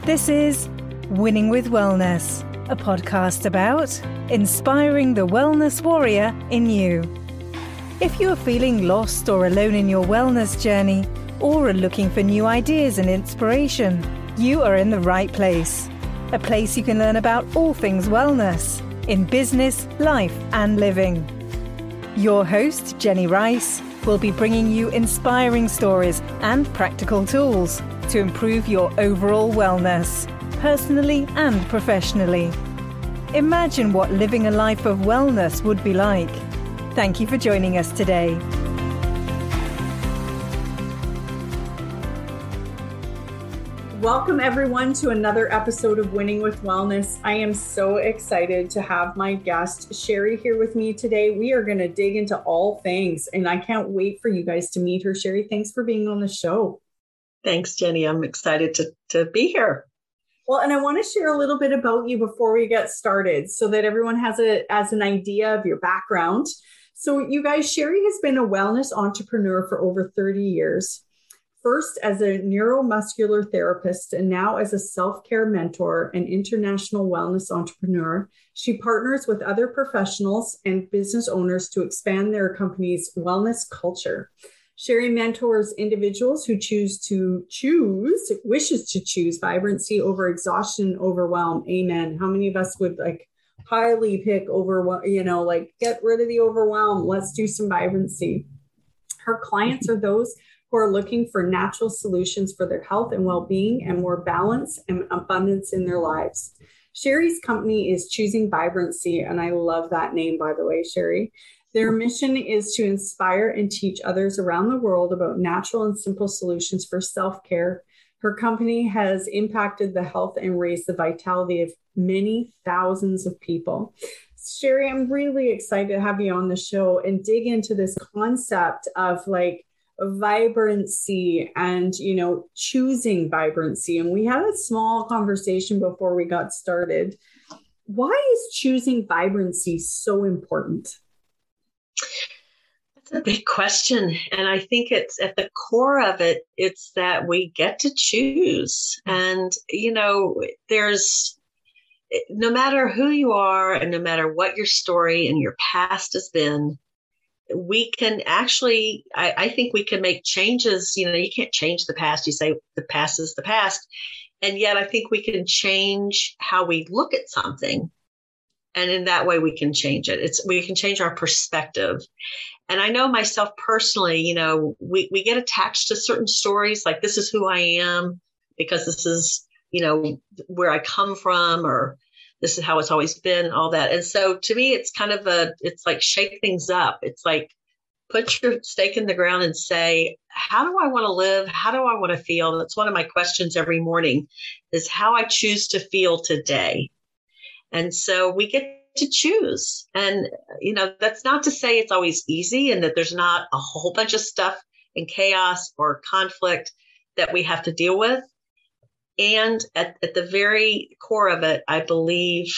This is Winning with Wellness, a podcast about inspiring the wellness warrior in you. If you are feeling lost or alone in your wellness journey, or are looking for new ideas and inspiration, you are in the right place. A place you can learn about all things wellness in business, life, and living. Your host, Jenny Rice, will be bringing you inspiring stories and practical tools to improve your overall wellness, personally and professionally. Imagine what living a life of wellness would be like. Thank you for joining us today. Welcome everyone to another episode of Winning with Wellness. I am so excited to have my guest Sherry here with me today. We are going to dig into all things and I can't wait for you guys to meet her. Sherry, thanks for being on the show. Thanks, Jenny. I'm excited to be here. Well, and I want to share a little bit about you before we get started so that everyone has an idea of your background. So you guys, Sherry has been a wellness entrepreneur for over 30 years. First as a neuromuscular therapist and now as a self-care mentor and international wellness entrepreneur. She partners with other professionals and business owners to expand their company's wellness culture. Sherry mentors individuals who wishes to choose vibrancy over exhaustion and overwhelm. Amen. How many of us would highly pick get rid of the overwhelm? Let's do some vibrancy. Her clients are those who are looking for natural solutions for their health and well-being and more balance and abundance in their lives. Sherry's company is Choosing Vibrancy, and I love that name, by the way, Sherry. Their mission is to inspire and teach others around the world about natural and simple solutions for self-care. Her company has impacted the health and raised the vitality of many thousands of people. Sherry, I'm really excited to have you on the show and dig into this concept of vibrancy and, choosing vibrancy. And we had a small conversation before we got started. Why is choosing vibrancy so important? That's a big question. And I think it's at the core of it, it's that we get to choose. And, there's no matter who you are and no matter what your story and your past has been, we can actually, I think we can make changes. You can't change the past. You say the past is the past. And yet I think we can change how we look at something. And in that way, we can change it. We can change our perspective. And I know myself personally, we get attached to certain stories, like this is who I am because this is, where I come from, or this is how it's always been and all that. And so to me, it's kind of it's like shake things up. It's like put your stake in the ground and say, how do I want to live? How do I want to feel? That's one of my questions every morning is how I choose to feel today. And so we get to choose. And, that's not to say it's always easy and that there's not a whole bunch of stuff and chaos or conflict that we have to deal with. And at the very core of it, I believe,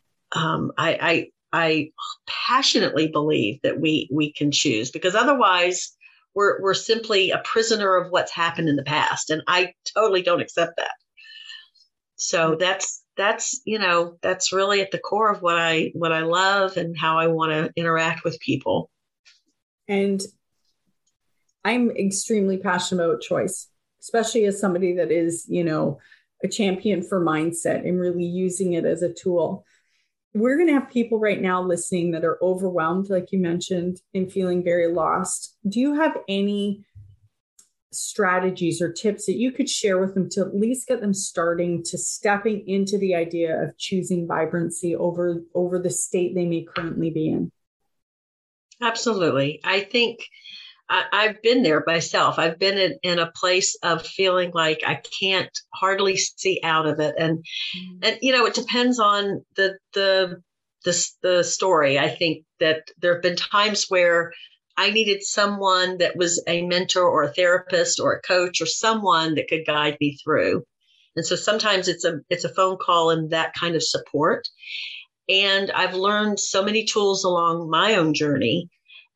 I passionately believe that we can choose, because otherwise we're simply a prisoner of what's happened in the past. And I totally don't accept that. So that's really at the core of what I love and how I want to interact with people. And I'm extremely passionate about choice, especially as somebody that is, a champion for mindset and really using it as a tool. We're going to have people right now listening that are overwhelmed, like you mentioned, and feeling very lost. Do you have any strategies or tips that you could share with them to at least get them starting to stepping into the idea of choosing vibrancy over the state they may currently be in? Absolutely. I think I've been there myself. I've been in a place of feeling like I can't hardly see out of it. And it depends on the story. I think that there have been times where I needed someone that was a mentor or a therapist or a coach or someone that could guide me through. And so sometimes it's a phone call and that kind of support. And I've learned so many tools along my own journey.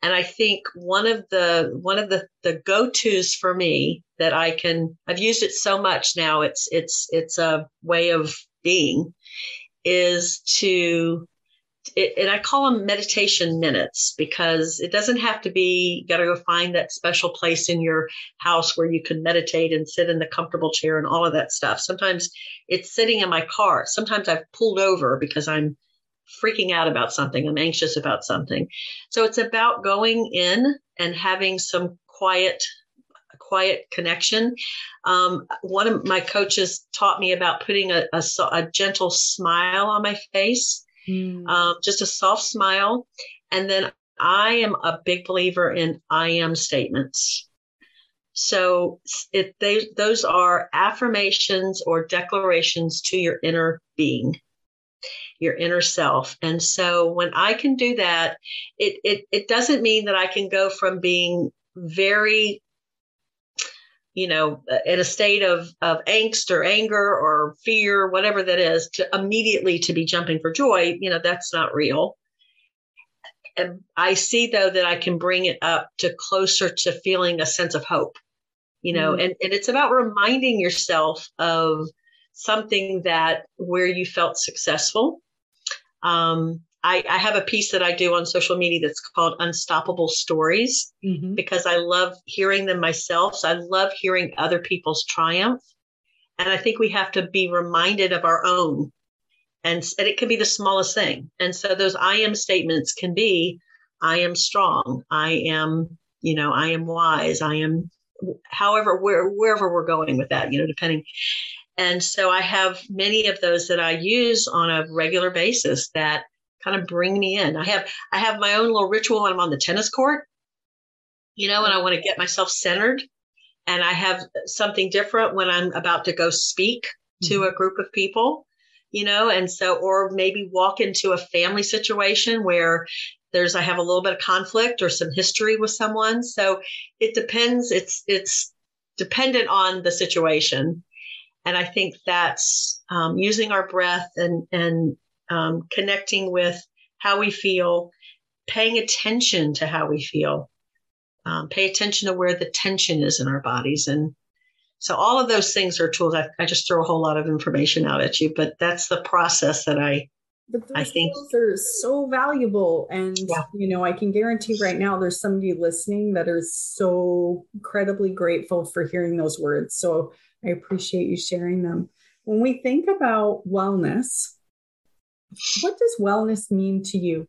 And I think one of the go-tos for me that I've used it so much now, it's a way of being, is and I call them meditation minutes, because it doesn't have to be, you got to go find that special place in your house where you can meditate and sit in the comfortable chair and all of that stuff. Sometimes it's sitting in my car. Sometimes I've pulled over because I'm freaking out about something. I'm anxious about something. So it's about going in and having some quiet connection. One of my coaches taught me about putting a gentle smile on my face. Just a soft smile. And then I am a big believer in I am statements. So those are affirmations or declarations to your inner being, your inner self. And so when I can do that, it doesn't mean that I can go from being very, in a state of angst or anger or fear, whatever that is, to immediately to be jumping for joy. That's not real. And I see, though, that I can bring it up to closer to feeling a sense of hope, and it's about reminding yourself of something where you felt successful. I have a piece that I do on social media that's called Unstoppable Stories, because I love hearing them myself. So I love hearing other people's triumph. And I think we have to be reminded of our own. And it can be the smallest thing. And so those I am statements can be, I am strong. I am wise. I am, wherever we're going with that, depending. And so I have many of those that I use on a regular basis that kind of bring me in. I have my own little ritual when I'm on the tennis court, and I want to get myself centered. And I have something different when I'm about to go speak to a group of people, and so, or maybe walk into a family situation where I have a little bit of conflict or some history with someone. So it depends. It's dependent on the situation. And I think that's using our breath and connecting with how we feel, paying attention to how we feel, pay attention to where the tension is in our bodies. And so all of those things are tools. I just throw a whole lot of information out at you, but that's the process that I think tools are so valuable. And, I can guarantee right now there's somebody listening that is so incredibly grateful for hearing those words. So I appreciate you sharing them. When we think about wellness, what does wellness mean to you?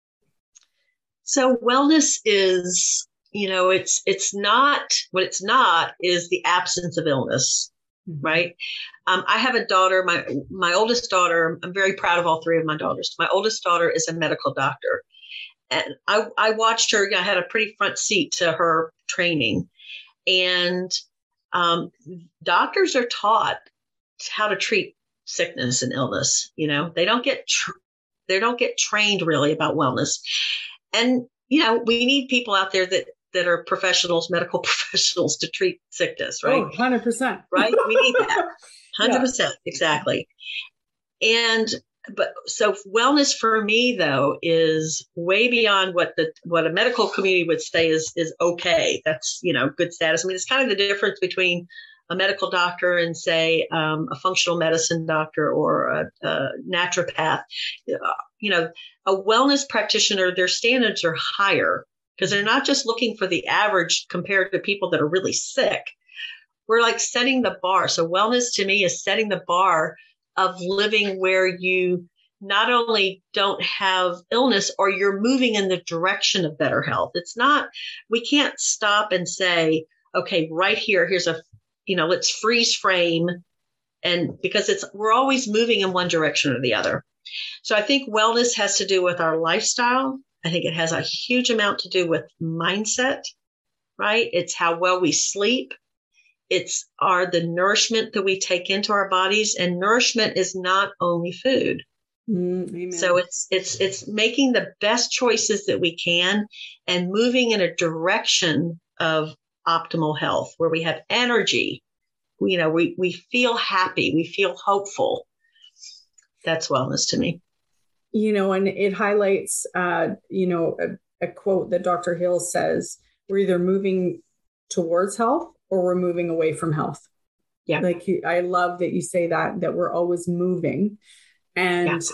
So wellness is, it's not, what it's not is the absence of illness, right? I have a daughter, my oldest daughter. I'm very proud of all three of my daughters. My oldest daughter is a medical doctor. And I watched her, I had a pretty front seat to her training. And doctors are taught how to treat sickness and illness. They don't get trained really about wellness. And we need people out there that are professionals, medical professionals, to treat sickness, right? Oh, 100%. Right? We need that. 100%. Yeah. Exactly. But so wellness for me, though, is way beyond what a medical community would say is okay. That's, good status. I mean, it's kind of the difference between a medical doctor and, say, a functional medicine doctor or a naturopath. A wellness practitioner, their standards are higher because they're not just looking for the average compared to people that are really sick. We're like setting the bar. So wellness to me is setting the bar of living where you not only don't have illness, or you're moving in the direction of better health. It's not, we can't stop and say, okay, right here's let's freeze frame. And because we're always moving in one direction or the other. So I think wellness has to do with our lifestyle. I think it has a huge amount to do with mindset, right? It's how well we sleep. It's the nourishment that we take into our bodies, and nourishment is not only food. Amen. So it's making the best choices that we can and moving in a direction of optimal health where we have energy. We feel happy. We feel hopeful. That's wellness to me. And it highlights, a quote that Dr. Hill says, we're either moving towards health or we're moving away from health. Yeah. Like I love that you say that we're always moving. And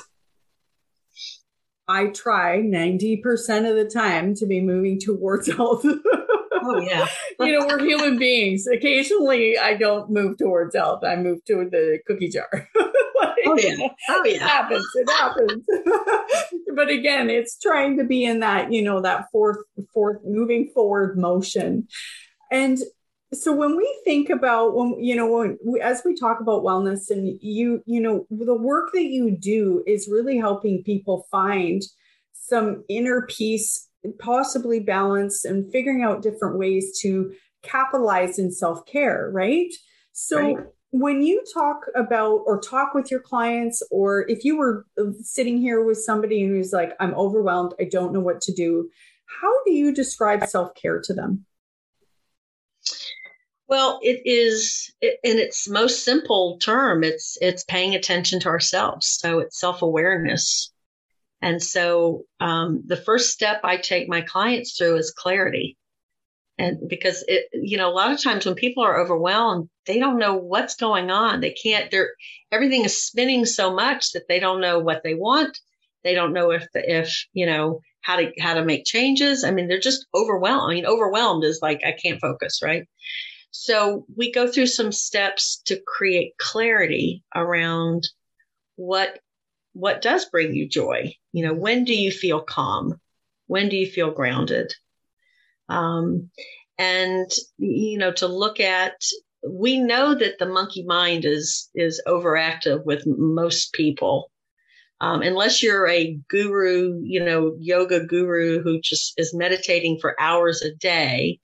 I try 90% of the time to be moving towards health. Oh, yeah. We're human beings. Occasionally, I don't move towards health. I move to the cookie jar. It happens. It happens. But again, it's trying to be in that, that fourth moving forward motion. And so when we think about as we talk about wellness and the work that you do is really helping people find some inner peace, possibly balance, and figuring out different ways to capitalize in self-care, right? So when you talk about or talk with your clients, or if you were sitting here with somebody who's like, I'm overwhelmed, I don't know what to do, how do you describe self-care to them? Well, it is, in its most simple term, it's paying attention to ourselves. So it's self-awareness. And so the first step I take my clients through is clarity. And because a lot of times when people are overwhelmed, they don't know what's going on. Everything is spinning so much that they don't know what they want. They don't know how to make changes. I mean, they're just overwhelmed. I mean, overwhelmed is like, I can't focus, right? So we go through some steps to create clarity around what does bring you joy. When do you feel calm? When do you feel grounded? And to look at, we know that the monkey mind is overactive with most people. Unless you're a guru, yoga guru who just is meditating for hours a day,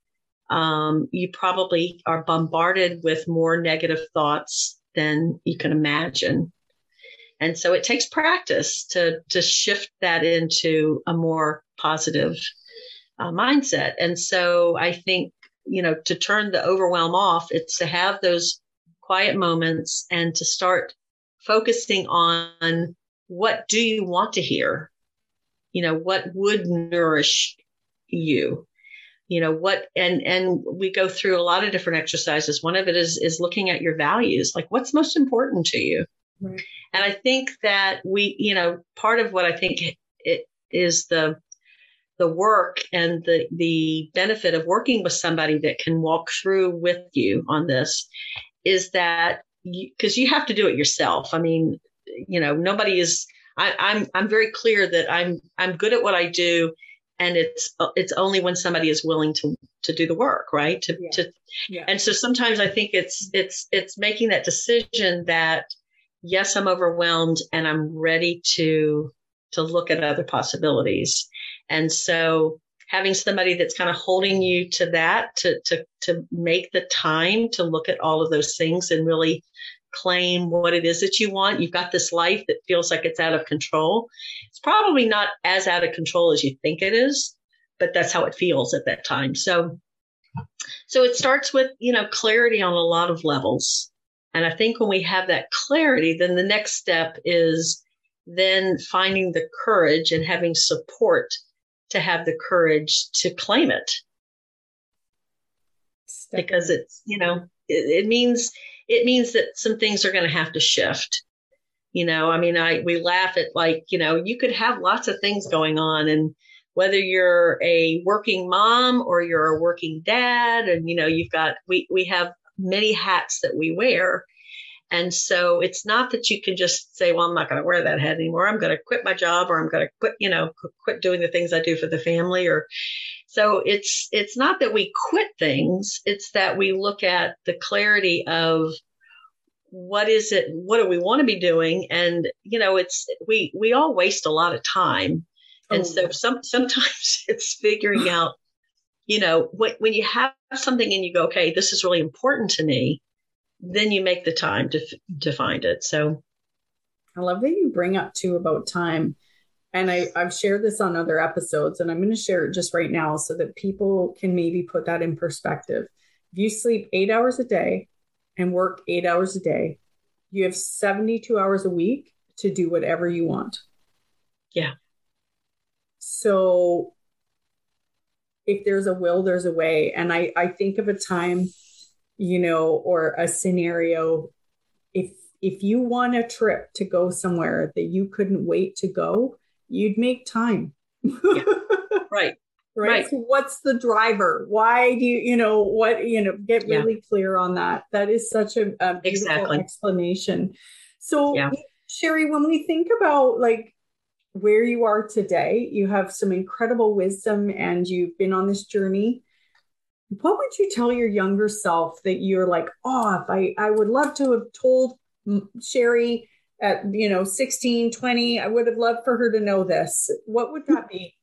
you probably are bombarded with more negative thoughts than you can imagine. And so it takes practice to shift that into a more positive mindset. And so I think, to turn the overwhelm off, it's to have those quiet moments and to start focusing on what do you want to hear? What would nourish you? And we go through a lot of different exercises. One of it is looking at your values, like what's most important to you. Right. And I think that part of what I think it is the work and the benefit of working with somebody that can walk through with you on this is that because you have to do it yourself. I mean, nobody is, I'm very clear that I'm good at what I do. And it's only when somebody is willing to do the work, right? And so sometimes I think it's making that decision that, yes, I'm overwhelmed and I'm ready to look at other possibilities. And so having somebody that's kind of holding you to that, to make the time to look at all of those things and really claim what it is that you want. You've got this life that feels like it's out of control. It's probably not as out of control as you think it is, but that's how it feels at that time. So it starts with, clarity on a lot of levels. And I think when we have that clarity, then the next step is then finding the courage and having support to have the courage to claim it. Because it's, it means that some things are going to have to shift. We laugh at you could have lots of things going on, and whether you're a working mom or you're a working dad, and, we have many hats that we wear. And so it's not that you can just say, well, I'm not going to wear that hat anymore. I'm going to quit my job, or I'm going to quit doing the things I do for the family. So it's not that we quit things. It's that we look at the clarity of what is it? What do we want to be doing? And, we all waste a lot of time. And so sometimes it's figuring out, when you have something and you go, okay, this is really important to me, then you make the time to find it. So I love that you bring up too about time. And I've shared this on other episodes, and I'm going to share it just right now so that people can maybe put that in perspective. If you sleep 8 hours a day and work 8 hours a day, you have 72 hours a week to do whatever you want. Yeah. So if there's a will, there's a way. And I think of a time, or a scenario, if you won a trip to go somewhere that you couldn't wait to go, you'd make time. Yeah. Right. Right. So what's the driver? Why do get really clear on that. That is such a beautiful explanation. So Sherry, when we think about like where you are today, you have some incredible wisdom and you've been on this journey. What would you tell your younger self that you're like, oh, if I would love to have told Sherry at, 16, 20, I would have loved for her to know this. What would that be?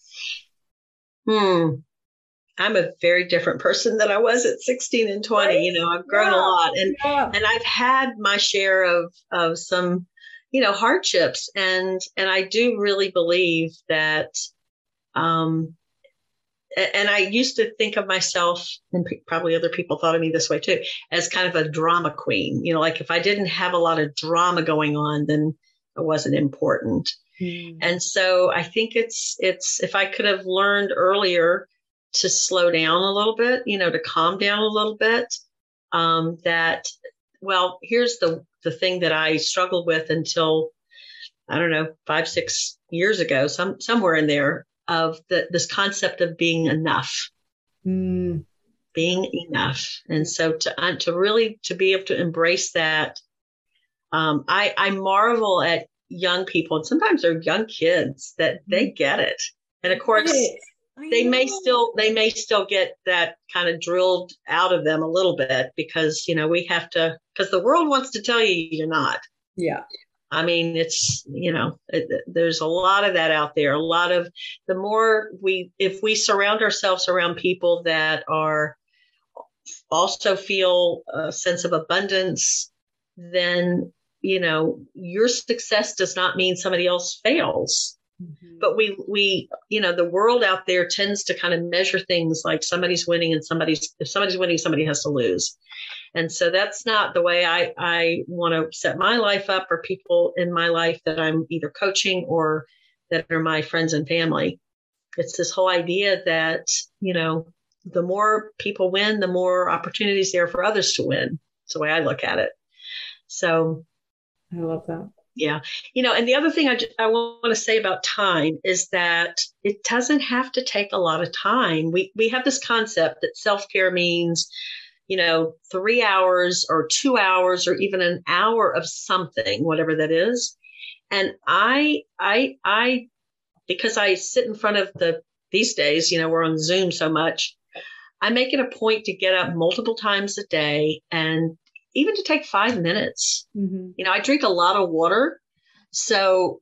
I'm a very different person than I was at 16 and 20. Right? I've grown a lot and I've had my share of some, hardships. And I do really believe that, and I used to think of myself, and probably other people thought of me this way too, as kind of a drama queen. Like if I didn't have a lot of drama going on, then I wasn't important. And so I think it's if I could have learned earlier to slow down a little bit, to calm down a little bit, here's the thing that I struggled with until, I don't know, 5-6 years ago, somewhere in there, of this concept of being enough, being enough. And so to really, to be able to embrace that, I marvel at young people, and sometimes they're young kids, that they get it. And of course, they may still get that kind of drilled out of them a little bit because, because the world wants to tell you you're not. Yeah. I mean, it's, there's a lot of that out there. A lot of the more if we surround ourselves around people that are also feel a sense of abundance, then, your success does not mean somebody else fails. Mm-hmm. But we, the world out there tends to kind of measure things like somebody's winning and if somebody's winning, somebody has to lose. And so that's not the way I want to set my life up, or people in my life that I'm either coaching or that are my friends and family. It's this whole idea that, the more people win, the more opportunities there are for others to win. That's the way I look at it. So I love that. Yeah. And the other thing I want to say about time is that it doesn't have to take a lot of time. We have this concept that self-care means, 3 hours or 2 hours or even an hour of something, whatever that is. And I because I sit in front of these days, we're on Zoom so much, I make it a point to get up multiple times a day and even to take 5 minutes. Mm-hmm. I drink a lot of water. So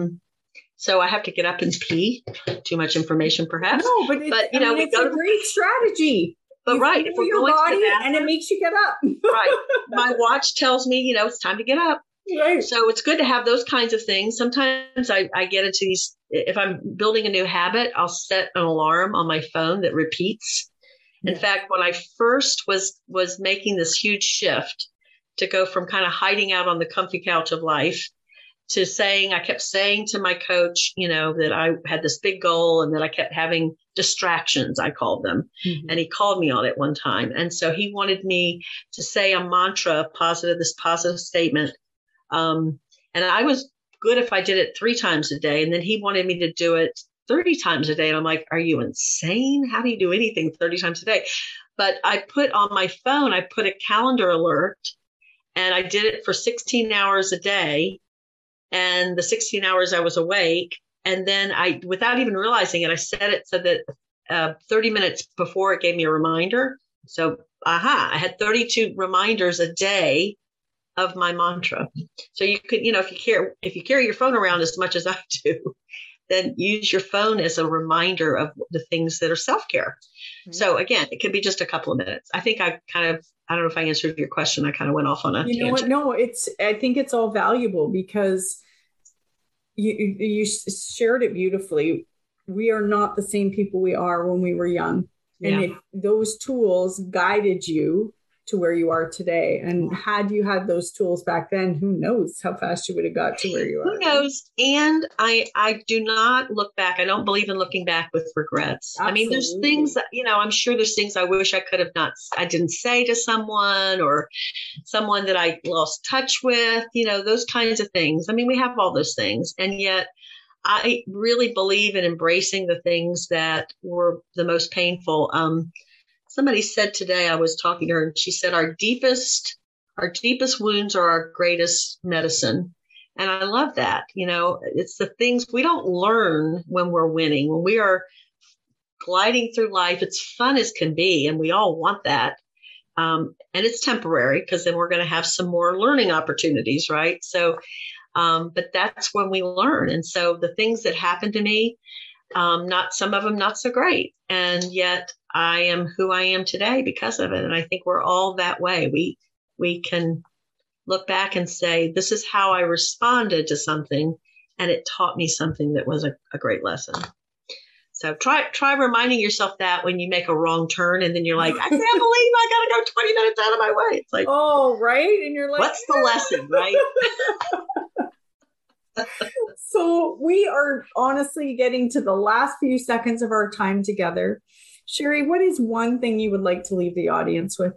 I have to get up and pee. Too much information, perhaps. No, but it's a great strategy. But right, if we're your going body to the bathroom, and it makes you get up. Right. My watch tells me, it's time to get up. Right. So it's good to have those kinds of things. Sometimes I get into these, if I'm building a new habit, I'll set an alarm on my phone that repeats. In fact, when I first was making this huge shift to go from kind of hiding out on the comfy couch of life to I kept saying to my coach, that I had this big goal and that I kept having distractions, I called them. Mm-hmm. And he called me on it one time. And so he wanted me to say a mantra, this positive statement. And I was good if I did it 3 times a day. And then he wanted me to do it 30 times a day. And I'm like, are you insane? How do you do anything 30 times a day? But I put on my phone, I put a calendar alert, and I did it for 16 hours a day. And the 16 hours I was awake. And then without even realizing it, I set it so that 30 minutes before it gave me a reminder. So, I had 32 reminders a day of my mantra. So you could, if you carry your phone around as much as I do, then use your phone as a reminder of the things that are self-care. Mm-hmm. So again, it could be just a couple of minutes. I think I don't know if I answered your question. I kind of went off on a tangent. You know what? No, I think it's all valuable because you shared it beautifully. We are not the same people we are when we were young. And if those tools guided you to where you are today. And had you had those tools back then, who knows how fast you would have got to where you are. Who knows? And I do not look back. I don't believe in looking back with regrets. Absolutely. I mean, there's things that, I'm sure there's things I wish I could have I didn't say to someone, or someone that I lost touch with, those kinds of things. I mean, we have all those things. And yet I really believe in embracing the things that were the most painful. Somebody said today, I was talking to her, and she said, our deepest wounds are our greatest medicine. And I love that. It's the things we don't learn when we're winning. When we are gliding through life, it's fun as can be, and we all want that. And it's temporary, because then we're going to have some more learning opportunities, right? So, but that's when we learn. And so the things that happened to me, some of them not so great. And yet I am who I am today because of it. And I think we're all that way. We can look back and say, this is how I responded to something, and it taught me something that was a great lesson. So try reminding yourself that when you make a wrong turn, and then you're like, I can't believe I got to go 20 minutes out of my way. It's like, oh, right. And you're like, what's the lesson, right? So we are honestly getting to the last few seconds of our time together. Sherry, what is one thing you would like to leave the audience with?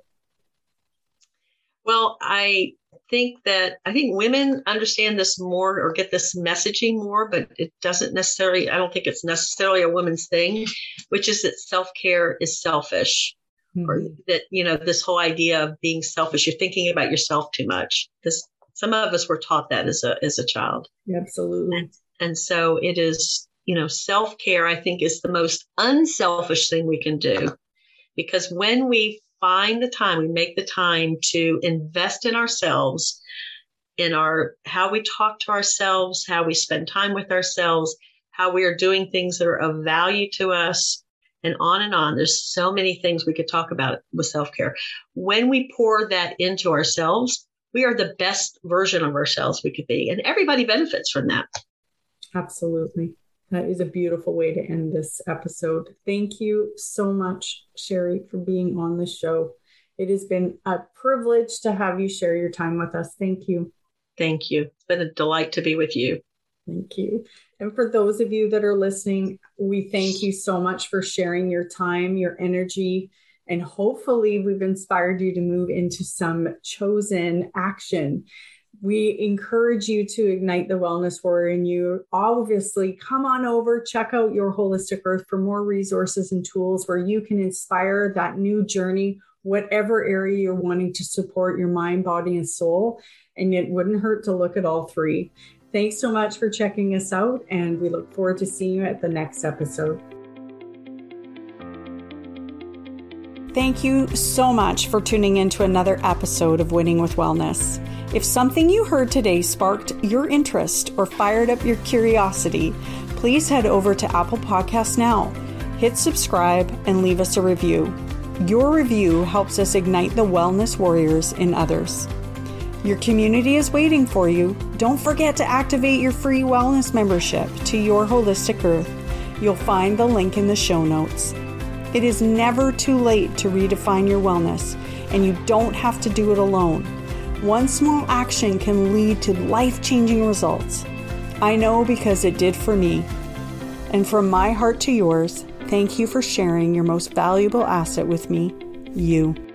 Well, I think women understand this more, or get this messaging more, but I don't think it's necessarily a woman's thing, which is that self-care is selfish. Mm-hmm. Or that, this whole idea of being selfish, you're thinking about yourself too much, because some of us were taught that as a child. Absolutely. And so it is, self-care, I think, is the most unselfish thing we can do, because when we find the time, we make the time to invest in ourselves, in how we talk to ourselves, how we spend time with ourselves, how we are doing things that are of value to us, and on and on. There's so many things we could talk about with self-care. When we pour that into ourselves, we are the best version of ourselves we could be, and everybody benefits from that. Absolutely. That is a beautiful way to end this episode. Thank you so much, Sherry, for being on the show. It has been a privilege to have you share your time with us. Thank you. Thank you. It's been a delight to be with you. Thank you. And for those of you that are listening, we thank you so much for sharing your time, your energy, and hopefully we've inspired you to move into some chosen action. We encourage you to ignite the wellness warrior in you. Obviously, come on over, check out Your Holistic Earth for more resources and tools where you can inspire that new journey, whatever area you're wanting to support your mind, body, and soul. And it wouldn't hurt to look at all three. Thanks so much for checking us out, and we look forward to seeing you at the next episode. Thank you so much for tuning in to another episode of Winning with Wellness. If something you heard today sparked your interest or fired up your curiosity, please head over to Apple Podcasts now, hit subscribe, and leave us a review. Your review helps us ignite the wellness warriors in others. Your community is waiting for you. Don't forget to activate your free wellness membership to Your Holistic Earth. You'll find the link in the show notes. It is never too late to redefine your wellness, and you don't have to do it alone. One small action can lead to life-changing results. I know because it did for me. And from my heart to yours, thank you for sharing your most valuable asset with me, you.